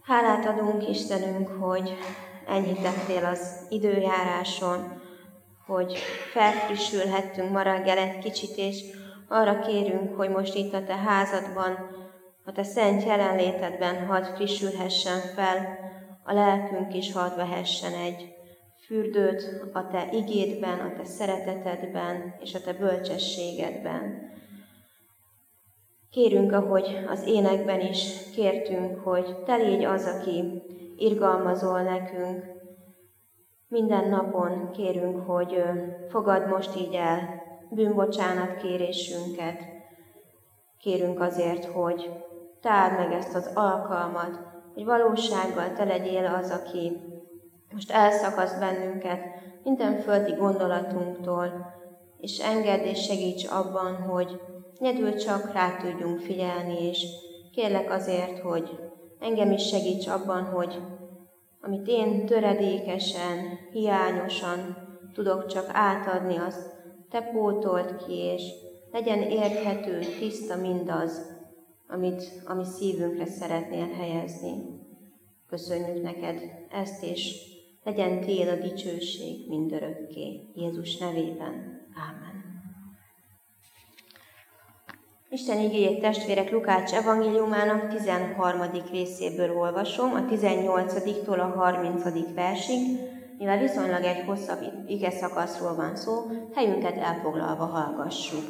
Hálát adunk, Istenünk, hogy enyhítettél az időjáráson, hogy felfrissülhettünk ma reggel egy kicsit, és arra kérünk, hogy most itt a Te házadban, a Te szent jelenlétedben hadd frissülhessen fel a lelkünk, és hadd vehessen egy fürdőt a Te igédben, a Te szeretetedben és a Te bölcsességedben. Kérünk, ahogy az énekben is kértünk, hogy Te légy az, aki irgalmazol nekünk. Minden napon kérünk, hogy fogadd most így el bűnbocsánat kérésünket. Kérünk azért, hogy Te áld meg ezt az alkalmat, hogy valósággal Te legyél az, aki most elszakaszt bennünket minden földi gondolatunktól, és engedd és segíts abban, hogy egyedül csak rá tudjunk figyelni, és kérlek azért, hogy engem is segíts abban, hogy amit én töredékesen, hiányosan tudok csak átadni, azt Te pótold ki, és legyen érthető, tiszta mindaz, ami szívünkre szeretnél helyezni. Köszönjük neked ezt, és legyen Tiéd a dicsőség mindörökké. Jézus nevében. Ámen. Isten igéjét, testvérek, Lukács evangéliumának 13. részéből olvasom, a 18-tól a 30. versig, mivel viszonylag egy hosszabb ige szakaszról van szó, helyünket elfoglalva hallgassuk.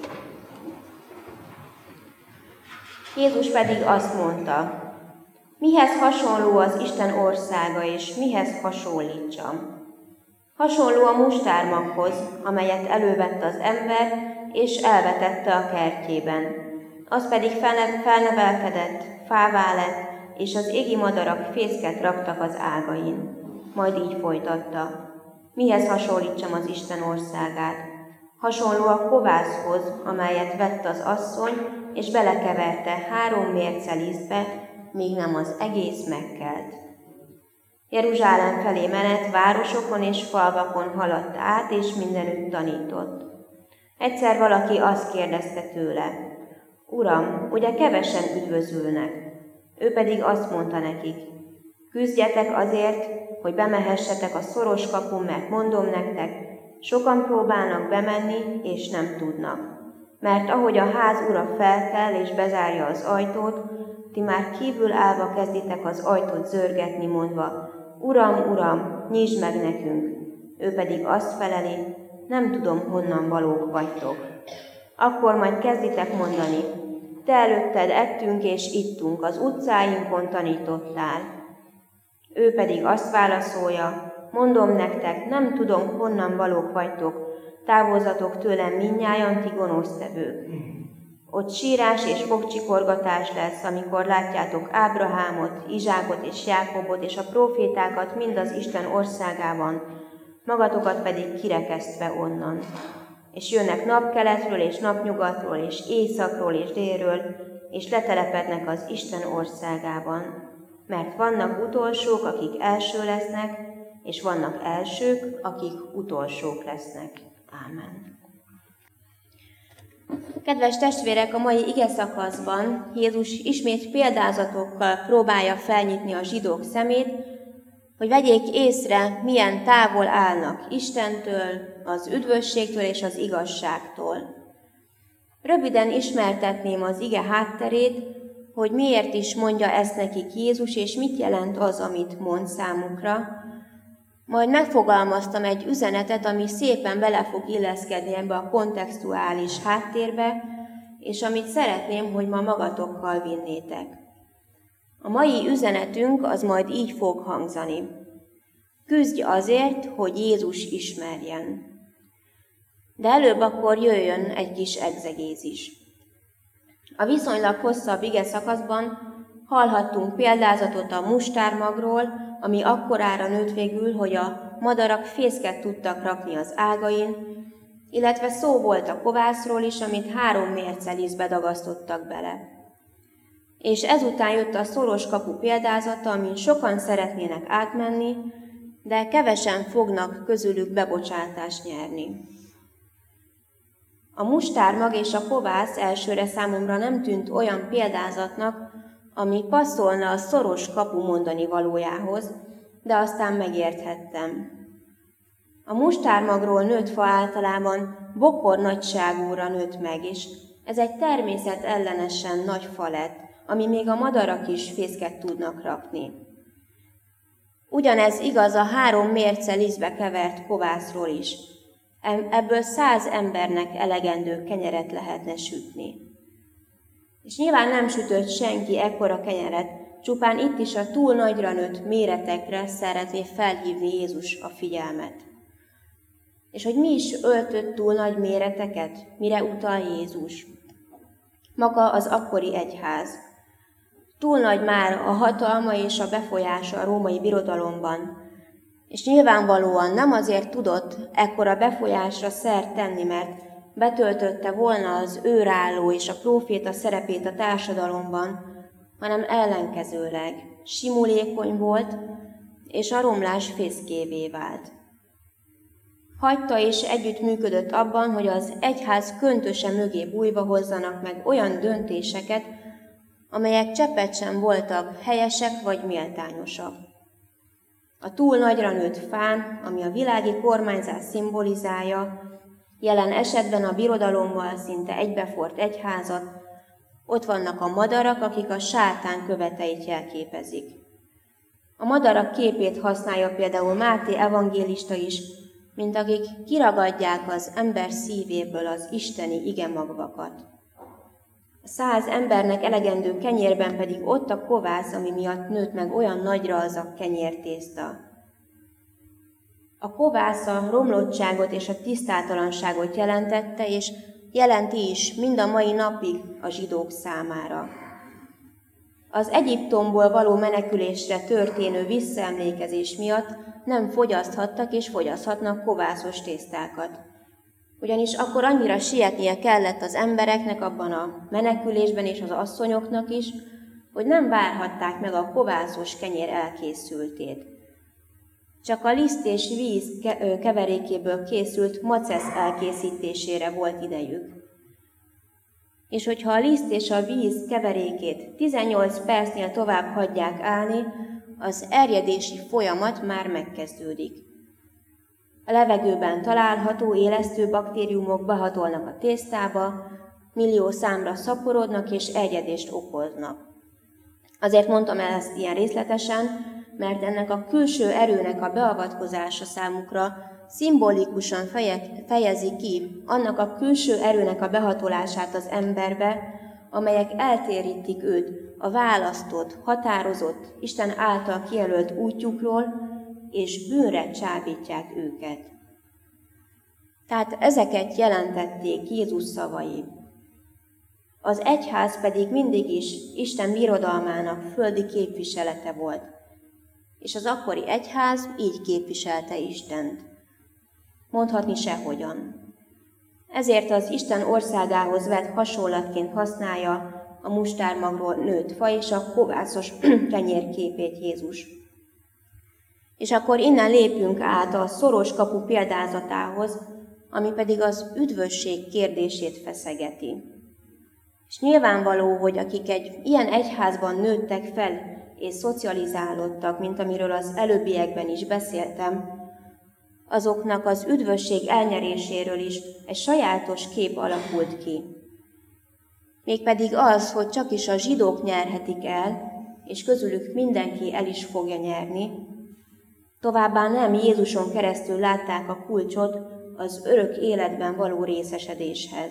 Jézus pedig azt mondta: mihez hasonló az Isten országa, és mihez hasonlítsam? Hasonló a mustármaghoz, amelyet elővett az ember, és elvetette a kertjében. Az pedig felnevelkedett, fává lett, és az égi madarak fészket raktak az ágain. Majd így folytatta: mihez hasonlítsam az Isten országát? Hasonló a kovászhoz, amelyet vett az asszony, és belekeverte 3 mérce lisztbe, míg nem az egész megkelt. Jeruzsálem felé menet városokon és falvakon haladt át, és mindenütt tanított. Egyszer valaki azt kérdezte tőle: Uram, ugye kevesen üdvözülnek? Ő pedig azt mondta nekik: küzdjetek azért, hogy bemehessetek a szoros kapun, mert mondom nektek, sokan próbálnak bemenni, és nem tudnak. Mert ahogy a ház ura felkel és bezárja az ajtót, ti már kívül állva kezditek az ajtót zörgetni, mondva: Uram, Uram, nyisd meg nekünk! Ő pedig azt feleli: nem tudom, honnan valók vagytok. Akkor majd kezditek mondani: te előtted ettünk és ittunk, az utcáinkon tanítottál. Ő pedig azt válaszolja: mondom nektek, nem tudom, honnan valók vagytok, távozzatok tőlem mindnyájan, ti gonosztevők. Ott sírás és fogcsikorgatás lesz, amikor látjátok Ábrahámot, Izsákot és Jákobot és a prófétákat mind az Isten országában, magatokat pedig kirekesztve onnan. És jönnek napkeletről és napnyugatról és északról és délről, és letelepednek az Isten országában. Mert vannak utolsók, akik első lesznek, és vannak elsők, akik utolsók lesznek. Ámen. Kedves testvérek, a mai ige szakaszban Jézus ismét példázatokkal próbálja felnyitni a zsidók szemét, hogy vegyék észre, milyen távol állnak Istentől, az üdvösségtől és az igazságtól. Röviden ismertetném az ige hátterét, hogy miért is mondja ezt nekik Jézus, és mit jelent az, amit mond számukra. Majd megfogalmaztam egy üzenetet, ami szépen bele fog illeszkedni ebbe a kontextuális háttérbe, és amit szeretném, hogy ma magatokkal vinnétek. A mai üzenetünk az majd így fog hangzani: küzdj azért, hogy Jézus ismerjen. De előbb akkor jöjjön egy kis egzegézis. A viszonylag hosszabb ige szakaszban hallhattunk példázatot a mustármagról, ami akkorára nőtt végül, hogy a madarak fészket tudtak rakni az ágain, illetve szó volt a kovászról is, amit 3 mérce lisztbe dagasztottak bele. És ezután jött a szoros kapu példázata, amin sokan szeretnének átmenni, de kevesen fognak közülük bebocsátást nyerni. A mustármag és a kovász elsőre számomra nem tűnt olyan példázatnak, ami passzolna a szoros kapu mondani valójához, de aztán megérthettem. A mustármagról nőtt fa általában bokor nagyságúra nőtt meg, és ez egy természetellenesen nagy fa lett, ami még a madarak is fészket tudnak rakni. Ugyanez igaz a 3 mérce lisztbe kevert kovászról is. Ebből 100 embernek elegendő kenyeret lehetne sütni. És nyilván nem sütött senki ekkora kenyeret, csupán itt is a túl nagyra nőtt méretekre szeretné felhívni Jézus a figyelmet. És hogy mi is öltött túl nagy méreteket, mire utal Jézus? Maga az akkori egyház. Túl nagy már a hatalma és a befolyása a római birodalomban, és nyilvánvalóan nem azért tudott ekkora befolyásra szert tenni, mert betöltötte volna az őrálló és a próféta szerepét a társadalomban, hanem ellenkezőleg simulékony volt, és a romlás fészkévé vált. Hagyta és együttműködött abban, hogy az egyház köntöse mögé bújva hozzanak meg olyan döntéseket, amelyek cseppet sem voltak helyesek vagy méltányosak. A túl nagyra nőtt fán, ami a világi kormányzás szimbolizálja, jelen esetben a birodalommal szinte egybefort egyházat, ott vannak a madarak, akik a sátán követeit jelképezik. A madarak képét használja például Máté evangélista is, mint akik kiragadják az ember szívéből az isteni igemagvakat. A 100 embernek elegendő kenyérben pedig ott a kovász, ami miatt nőtt meg olyan nagyra az a kenyértészta. A kovász a romlottságot és a tisztátalanságot jelentette, és jelenti is mind a mai napig a zsidók számára. Az Egyiptomból való menekülésre történő visszaemlékezés miatt nem fogyaszthattak és fogyaszthatnak kovászos tésztákat. Ugyanis akkor annyira sietnie kellett az embereknek abban a menekülésben és az asszonyoknak is, hogy nem várhatták meg a kovászos kenyér elkészültét. Csak a liszt és víz keverékéből készült macesz elkészítésére volt idejük. És hogyha a liszt és a víz keverékét 18 percnél tovább hagyják állni, az erjedési folyamat már megkezdődik. A levegőben található élesztő baktériumok behatolnak a tésztába, millió számra szaporodnak és erjedést okoznak. Azért mondtam el ezt ilyen részletesen, mert ennek a külső erőnek a beavatkozása számukra szimbolikusan fejezi ki annak a külső erőnek a behatolását az emberbe, amelyek eltérítik őt a választott, határozott, Isten által kijelölt útjukról, és bűnre csábítják őket. Tehát ezeket jelentették Jézus szavai. Az egyház pedig mindig is Isten birodalmának földi képviselete volt, és az akkori egyház így képviselte Istent. Mondhatni sehogyan. Ezért az Isten országához vett hasonlatként használja a mustármagról nőtt fa és a kovászos kenyér képét Jézus. És akkor innen lépünk át a szoros kapu példázatához, ami pedig az üdvösség kérdését feszegeti. És nyilvánvaló, hogy akik egy ilyen egyházban nőttek fel és szocializálódtak, mint amiről az előbbiekben is beszéltem, azoknak az üdvösség elnyeréséről is egy sajátos kép alakult ki. Mégpedig az, hogy csak is a zsidók nyerhetik el, és közülük mindenki el is fogja nyerni, továbbá nem Jézuson keresztül látták a kulcsot az örök életben való részesedéshez.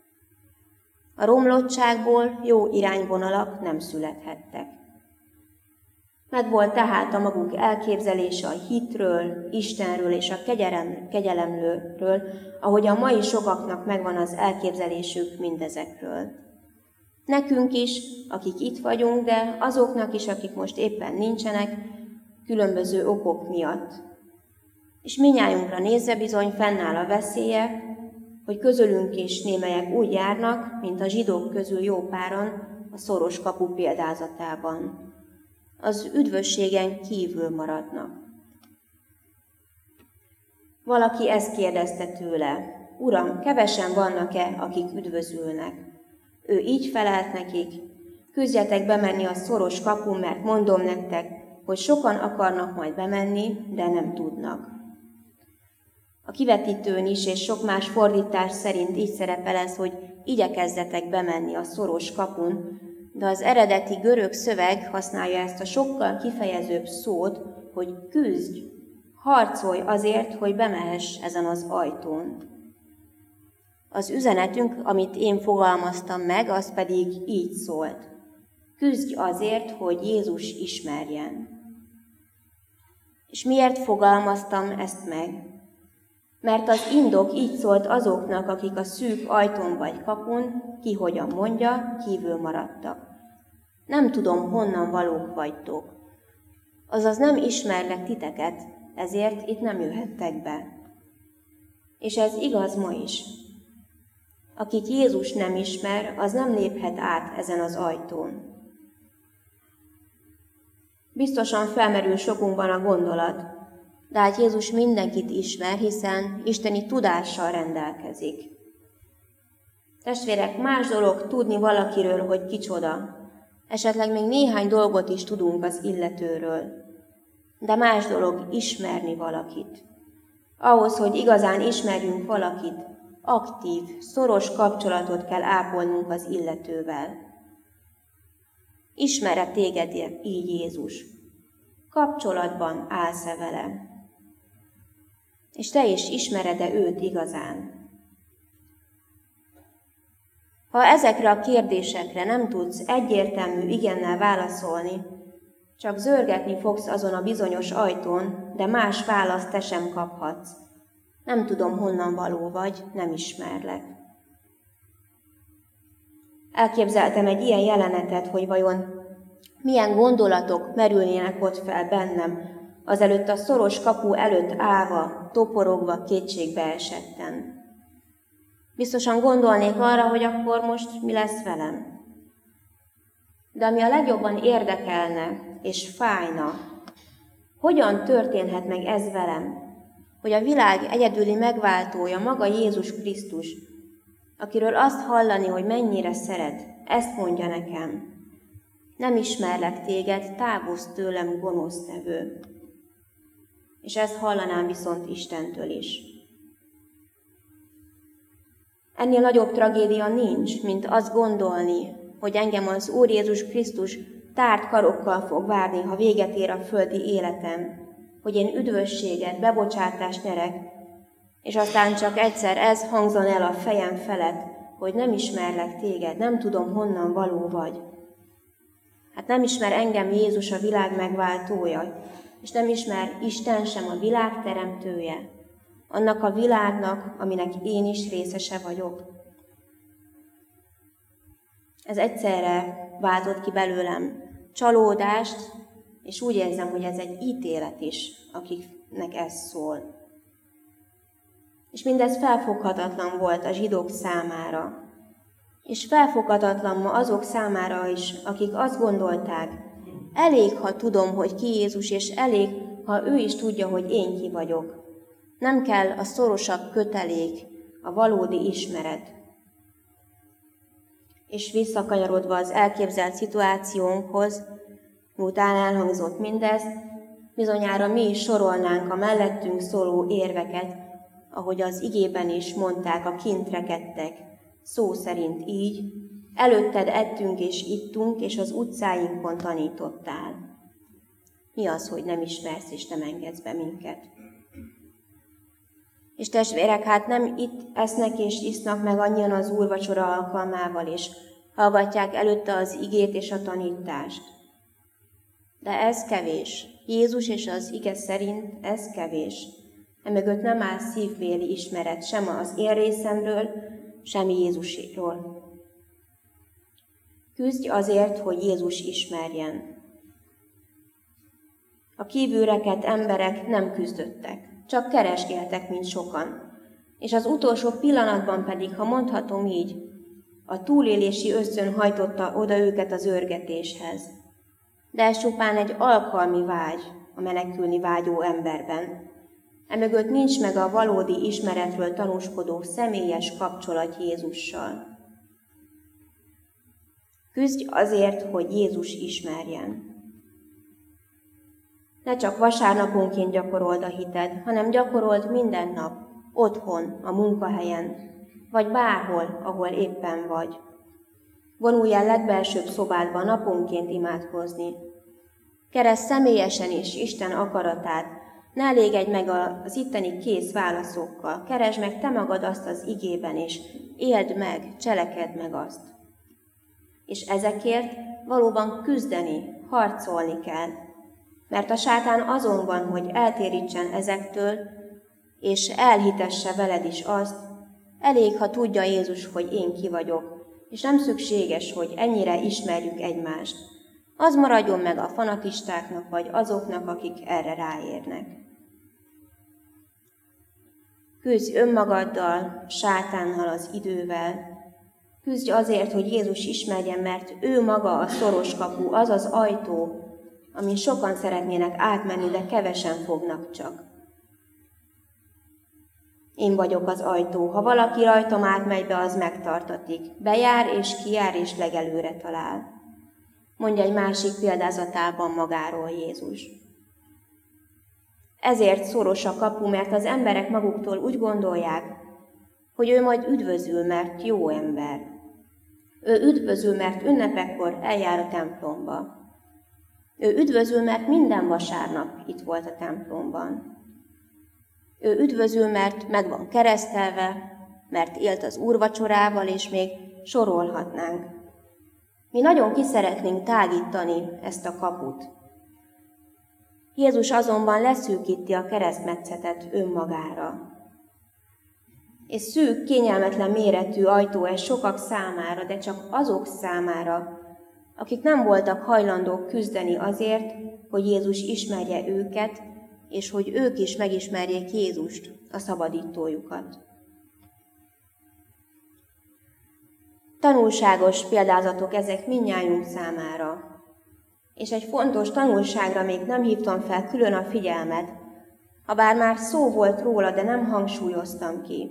A romlottságból jó irányvonalak nem születhettek. Megvolt tehát a maguk elképzelése a hitről, Istenről és a kegyelemről, ahogy a mai sokaknak megvan az elképzelésük mindezekről. Nekünk is, akik itt vagyunk, de azoknak is, akik most éppen nincsenek, különböző okok miatt. És mindnyájunkra nézve bizony fennáll a veszélye, hogy közülünk is némelyek úgy járnak, mint a zsidók közül jó páran a szoros kapu példázatában. Az üdvösségen kívül maradnak. Valaki ezt kérdezte tőle: Uram, kevesen vannak-e, akik üdvözülnek? Ő így felelt nekik: Küzdjetek bemenni a szoros kapun, mert mondom nektek, hogy sokan akarnak majd bemenni, de nem tudnak. A kivetítőn is és sok más fordítás szerint így szerepel ez, hogy igyekezzetek bemenni a szoros kapun, de az eredeti görög szöveg használja ezt a sokkal kifejezőbb szót, hogy küzdj, harcolj azért, hogy bemehess ezen az ajtón. Az üzenetünk, amit én fogalmaztam meg, az pedig így szólt. Küzdj azért, hogy Jézus ismerjen. És miért fogalmaztam ezt meg? Mert az indok így szólt azoknak, akik a szűk ajtón vagy kapun, ki hogyan mondja, kívül maradtak. Nem tudom, honnan valók vagytok. Azaz nem ismerlek titeket, ezért itt nem jöhettek be. És ez igaz ma is. Akit Jézus nem ismer, az nem léphet át ezen az ajtón. Biztosan felmerül sokunkban a gondolat, de hát Jézus mindenkit ismer, hiszen isteni tudással rendelkezik. Testvérek, más dolog tudni valakiről, hogy kicsoda. Esetleg még néhány dolgot is tudunk az illetőről. De más dolog ismerni valakit. Ahhoz, hogy igazán ismerjünk valakit, aktív, szoros kapcsolatot kell ápolnunk az illetővel. Ismer-e téged így Jézus? Kapcsolatban állsz-e vele? És te is ismered-e őt igazán? Ha ezekre a kérdésekre nem tudsz egyértelmű igennel válaszolni, csak zörgetni fogsz azon a bizonyos ajtón, de más választ te sem kaphatsz. Nem tudom, honnan való vagy, nem ismerlek. Elképzeltem egy ilyen jelenetet, hogy vajon milyen gondolatok merülnének ott fel bennem, azelőtt a szoros kapu előtt állva, toporogva, kétségbe esetten. Biztosan gondolnék arra, hogy akkor most mi lesz velem. De ami a legjobban érdekelne és fájna, hogyan történhet meg ez velem, hogy a világ egyedüli megváltója maga Jézus Krisztus, akiről azt hallani, hogy mennyire szeret, ezt mondja nekem. Nem ismerlek téged, távozz tőlem, gonosztevő. És ezt hallanám viszont Istentől is. Ennél nagyobb tragédia nincs, mint azt gondolni, hogy engem az Úr Jézus Krisztus tárt karokkal fog várni, ha véget ér a földi életem, hogy én üdvösséget, bebocsátást nyerek, és aztán csak egyszer ez hangzon el a fejem felett, hogy nem ismerlek téged, nem tudom, honnan való vagy. Hát nem ismer engem Jézus, a világ megváltója, és nem ismer Isten sem, a világ teremtője, annak a világnak, aminek én is részese vagyok. Ez egyszerre váltott ki belőlem csalódást, és úgy érzem, hogy ez egy ítélet is, akiknek ez szól. És mindez felfoghatatlan volt a zsidók számára, és felfoghatatlan ma azok számára is, akik azt gondolták, elég, ha tudom, hogy ki Jézus, és elég, ha ő is tudja, hogy én ki vagyok. Nem kell a szorosabb kötelék, a valódi ismeret. És visszakanyarodva az elképzelt szituációnkhoz, miután elhangzott mindez, bizonyára mi is sorolnánk a mellettünk szóló érveket, ahogy az igében is mondták, a kint rekedtek, szó szerint így, előtted ettünk és ittunk, és az utcáinkon tanítottál. Mi az, hogy nem ismersz és nem engedsz be minket? És testvérek, hát nem itt esznek és isznak meg annyian az úrvacsora alkalmával, és hallgatják előtte az igét és a tanítást. De ez kevés. Jézus és az ige szerint ez kevés. Emögött nem áll szívbéli ismeret sem az én részemről, sem Jézusról. Küzdj azért, hogy Jézus ismerjen. A kívülrekedt emberek nem küzdöttek, csak keresgéltek, mint sokan. És az utolsó pillanatban pedig, ha mondhatom így, a túlélési ösztön hajtotta oda őket az őrgetéshez. De ez csupán egy alkalmi vágy a menekülni vágyó emberben. Emögött nincs meg a valódi ismeretről tanúskodó személyes kapcsolat Jézussal. Küzdj azért, hogy Jézus ismerjen. Ne csak vasárnaponként gyakorold a hited, hanem gyakorold minden nap, otthon, a munkahelyen, vagy bárhol, ahol éppen vagy. Vonulj el legbelsőbb szobádba naponként imádkozni. Keresd személyesen is Isten akaratát, ne elégedj meg az itteni kész válaszokkal, keresd meg te magad azt az igében is, éld meg, cselekedd meg azt. És ezekért valóban küzdeni, harcolni kell, mert a sátán azon van, hogy eltérítsen ezektől, és elhitesse veled is azt, elég, ha tudja Jézus, hogy én ki vagyok, és nem szükséges, hogy ennyire ismerjük egymást. Az maradjon meg a fanatistáknak, vagy azoknak, akik erre ráérnek. Küzdj önmagaddal, sátánnal, az idővel. Küzdj azért, hogy Jézus ismerjen, mert ő maga a szoros kapu, az az ajtó, amin sokan szeretnének átmenni, de kevesen fognak csak. Én vagyok az ajtó, ha valaki rajtam átmegy be, az megtartatik. Bejár és kijár és legelőre talál. Mondja egy másik példázatában magáról Jézus. Ezért szoros a kapu, mert az emberek maguktól úgy gondolják, hogy ő majd üdvözül, mert jó ember. Ő üdvözül, mert ünnepekkor eljár a templomba. Ő üdvözül, mert minden vasárnap itt volt a templomban. Ő üdvözül, mert meg van keresztelve, mert élt az úrvacsorával, és még sorolhatnánk. Mi nagyon ki szeretnénk tágítani ezt a kaput. Jézus azonban leszűkíti a keresztmetszetet önmagára. És szűk, kényelmetlen méretű ajtó ez sokak számára, de csak azok számára, akik nem voltak hajlandók küzdeni azért, hogy Jézus ismerje őket, és hogy ők is megismerjék Jézust, a szabadítójukat. Tanulságos példázatok ezek mindnyájunk számára. És egy fontos tanulságra még nem hívtam fel külön a figyelmet, habár már szó volt róla, de nem hangsúlyoztam ki.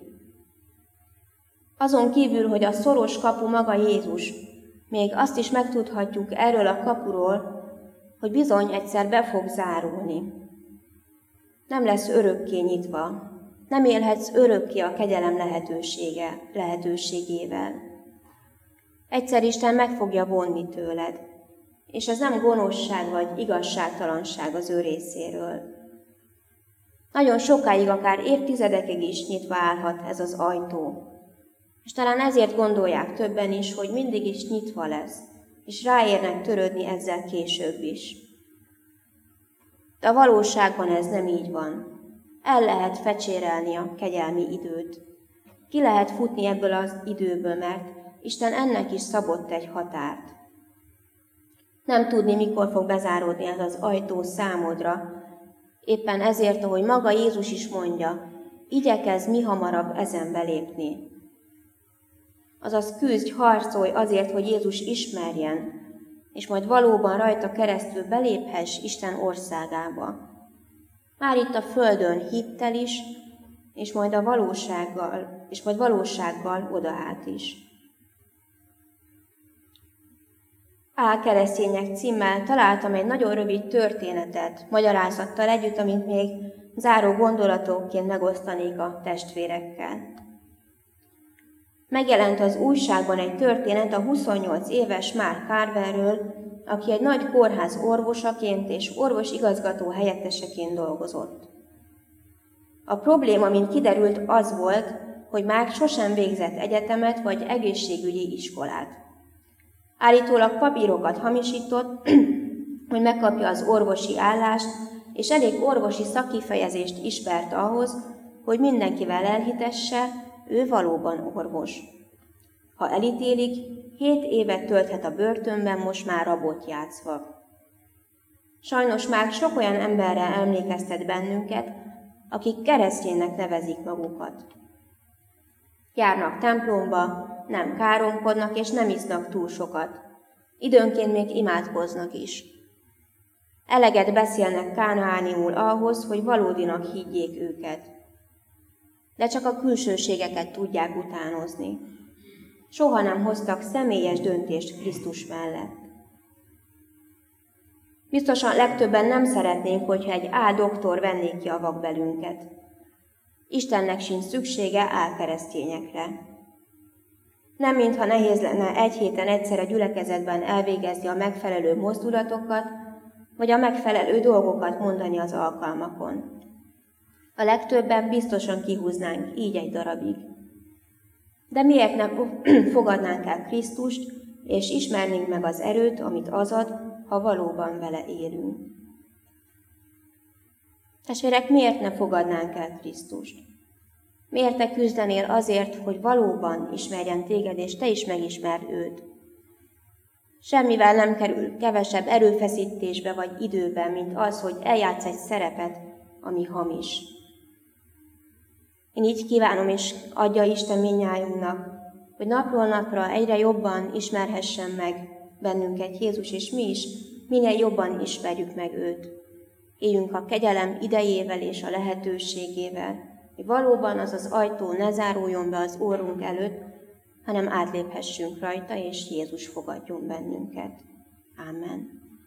Azon kívül, hogy a szoros kapu maga Jézus, még azt is megtudhatjuk erről a kapuról, hogy bizony egyszer be fog zárulni. Nem lesz örökké nyitva, nem élhetsz örökké a kegyelem lehetőségével. Egyszer Isten meg fogja vonni tőled, és ez nem gonoszság vagy igazságtalanság az ő részéről. Nagyon sokáig, akár évtizedekig is nyitva állhat ez az ajtó, és talán ezért gondolják többen is, hogy mindig is nyitva lesz, és ráérnek törődni ezzel később is. De a valóságban ez nem így van. El lehet fecsérelni a kegyelmi időt. Ki lehet futni ebből az időből, mert Isten ennek is szabott egy határt. Nem tudni, mikor fog bezáródni ez az ajtó számodra. Éppen ezért, ahogy maga Jézus is mondja, igyekezz mihamarabb ezen belépni. Azaz küzdj, harcolj azért, hogy Jézus ismerjen, és majd valóban rajta keresztül beléphess Isten országába. Már itt a földön hittel is, és majd valósággal odaát is. Álkeresztények címmel találtam egy nagyon rövid történetet, magyarázattal együtt, amit még záró gondolatokként megosztanék a testvérekkel. Megjelent az újságban egy történet a 28 éves Mark Carverről, aki egy nagy kórház orvosaként és orvosigazgató helyetteseként dolgozott. A probléma, mint kiderült, az volt, hogy Mark sosem végzett egyetemet vagy egészségügyi iskolát. Állítólag papírokat hamisított, hogy megkapja az orvosi állást, és elég orvosi szakkifejezést ismert ahhoz, hogy mindenkivel elhitesse, ő valóban orvos. Ha elítélik, 7 évet tölthet a börtönben, most már rabot játszva. Sajnos már sok olyan emberre emlékeztet bennünket, akik kereszténynek nevezik magukat. Járnak templomba, nem káromkodnak és nem isznak túl sokat. Időnként még imádkoznak is. Eleget beszélnek kánaániul ahhoz, hogy valódinak higgyék őket. De csak a külsőségeket tudják utánozni. soha nem hoztak személyes döntést Krisztus mellett. Biztosan legtöbben nem szeretnénk, hogyha egy áldoktor venné ki a vakbelünket. Istennek sincs szüksége álkeresztényekre. Nem mintha nehéz lenne egy héten egyszer a gyülekezetben elvégezni a megfelelő mozdulatokat, vagy a megfelelő dolgokat mondani az alkalmakon. A legtöbben biztosan kihúznánk így egy darabig. De miért nem fogadnánk el Krisztust, és ismernénk meg az erőt, amit az ad, ha valóban vele élünk? Testvérek, miért ne fogadnánk el Krisztust? Miért te küzdenél azért, hogy valóban ismerjen téged, és te is megismerd őt? Semmivel nem kerül kevesebb erőfeszítésbe vagy időbe, mint az, hogy eljátsz egy szerepet, ami hamis. Én így kívánom, és adja Isten mindnyájunknak, hogy napról napra egyre jobban ismerhessen meg bennünket Jézus, és mi is minél jobban ismerjük meg őt. Éljünk a kegyelem idejével és a lehetőségével, hogy valóban az az ajtó ne záruljon be az orrunk előtt, hanem átléphessünk rajta, és Jézus fogadjon bennünket. Ámen.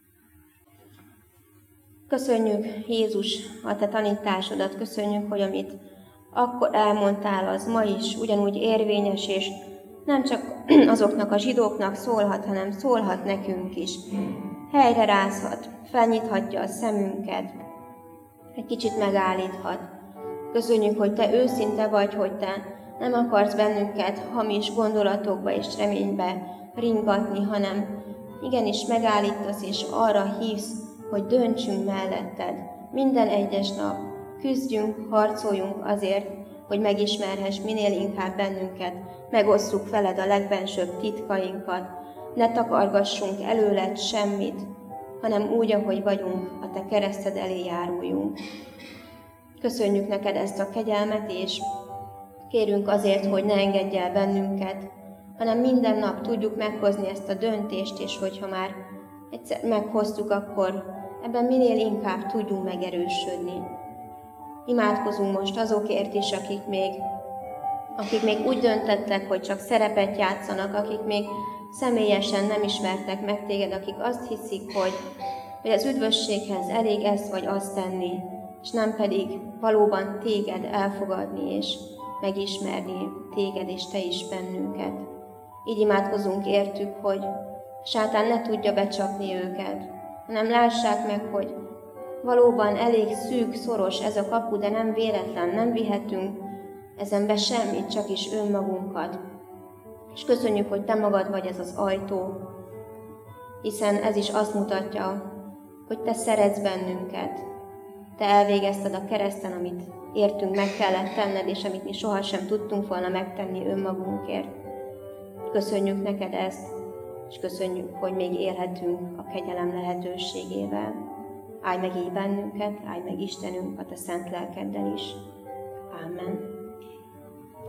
Köszönjük, Jézus, a te tanításodat, köszönjük, hogy amit akkor elmondtál, az ma is ugyanúgy érvényes, és nem csak azoknak a zsidóknak szólhat, hanem szólhat nekünk is. Helyre rázhat, felnyithatja a szemünket, egy kicsit megállíthat. Köszönjük, hogy te őszinte vagy, hogy te nem akarsz bennünket hamis gondolatokba és reménybe ringatni, hanem igenis megállítasz, és arra hívsz, hogy döntsünk melletted. Minden egyes nap küzdjünk, harcoljunk azért, hogy megismerhess minél inkább bennünket, megosszuk veled a legbensőbb titkainkat, ne takargassunk előled semmit, hanem úgy, ahogy vagyunk, a te kereszted elé járuljunk. Köszönjük neked ezt a kegyelmet, és kérünk azért, hogy ne engedj el bennünket, hanem minden nap tudjuk meghozni ezt a döntést, és hogyha már egyszer meghoztuk, akkor ebben minél inkább tudjunk megerősödni. Imádkozunk most azokért is, akik még úgy döntettek, hogy csak szerepet játszanak, akik még személyesen nem ismertek meg téged, akik azt hiszik, hogy az üdvösséghez elég ezt vagy azt tenni, és nem pedig valóban téged elfogadni és megismerni téged és te is bennünket. Így imádkozunk értük, hogy sátán ne tudja becsapni őket, hanem lássák meg, hogy valóban elég szűk, szoros ez a kapu, de nem véletlen, nem vihetünk ezenbe semmit, csak is önmagunkat. És köszönjük, hogy te magad vagy ez az ajtó, hiszen ez is azt mutatja, hogy te szeretsz bennünket. Te elvégezted a kereszten, amit értünk meg kellett tenned, és amit mi sohasem tudtunk volna megtenni önmagunkért. Köszönjük neked ezt, és köszönjük, hogy még élhetünk a kegyelem lehetőségével. Állj meg így bennünket, állj meg Istenünk a te szent lelkeddel is. Ámen.